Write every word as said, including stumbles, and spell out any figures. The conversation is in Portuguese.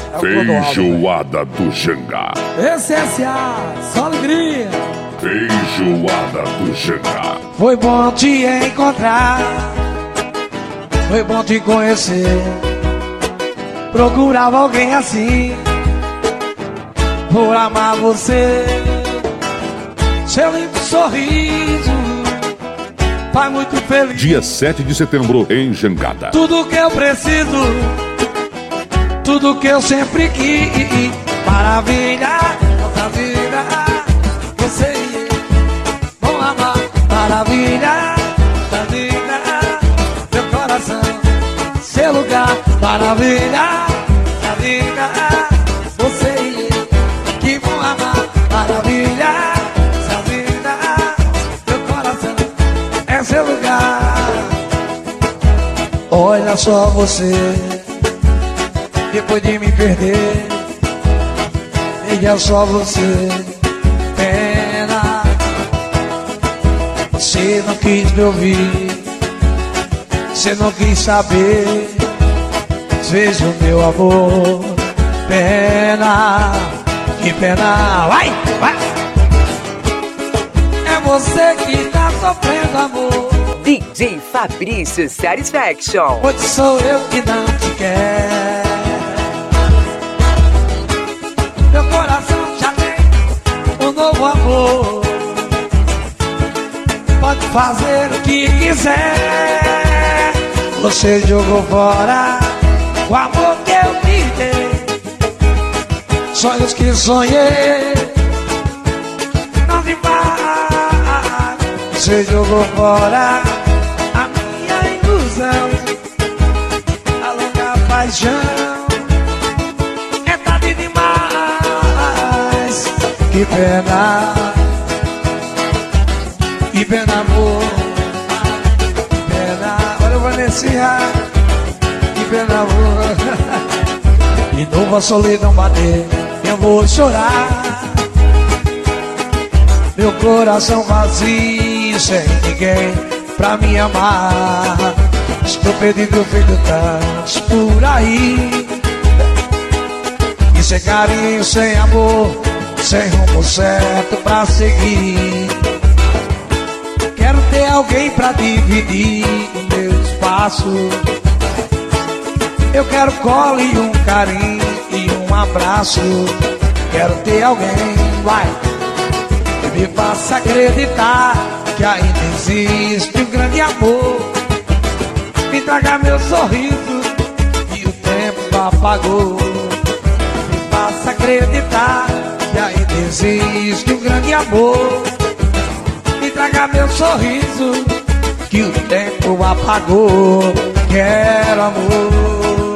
Feijoada do Xangá. Esse é S A, só alegria. Feijoada do Xangá. Foi bom te encontrar, foi bom te conhecer. Procurava alguém assim, por amar você. Seu lindo sorriso faz muito feliz. Dia sete de setembro em Jangada. Tudo que eu preciso, tudo que eu sempre quis. Maravilha, maravilha, você e eu vão amar. Maravilha, maravilha, meu coração, seu lugar. Maravilha, maravilha, você e eu que vão amar. Maravilha, maravilha, meu coração, é seu lugar. Olha só você, depois de me perder, veja só você, pena. Você não quis me ouvir, você não quis saber. Veja o meu amor, pena, que pena. Vai, vai. É você que tá sofrendo, amor. D J Fabrício Satisfaction. Hoje sou eu que não te quero. Meu coração já tem um novo amor. Pode fazer o que quiser. Você jogou fora o amor que eu me dei, sonhos que sonhei, não se faz. Você jogou fora a minha ilusão, a longa paixão é tarde demais. Que pena, que pena, amor, que pena. Olha o Vanessinha, que pena, amor. De novo a solidão bater, eu vou chorar. Meu coração vazio, sem ninguém pra me amar. Estou perdido, feito tantos por aí. E sem carinho, sem amor, sem rumo certo pra seguir. Quero ter alguém pra dividir o meu espaço. Eu quero colo e um carinho e um abraço. Quero ter alguém, vai, que me faça acreditar que ainda existe um grande amor. Me traga meu sorriso e o tempo apagou. Me faça acreditar que ainda existe um grande amor. Me traga meu sorriso que o tempo apagou. Quero amor.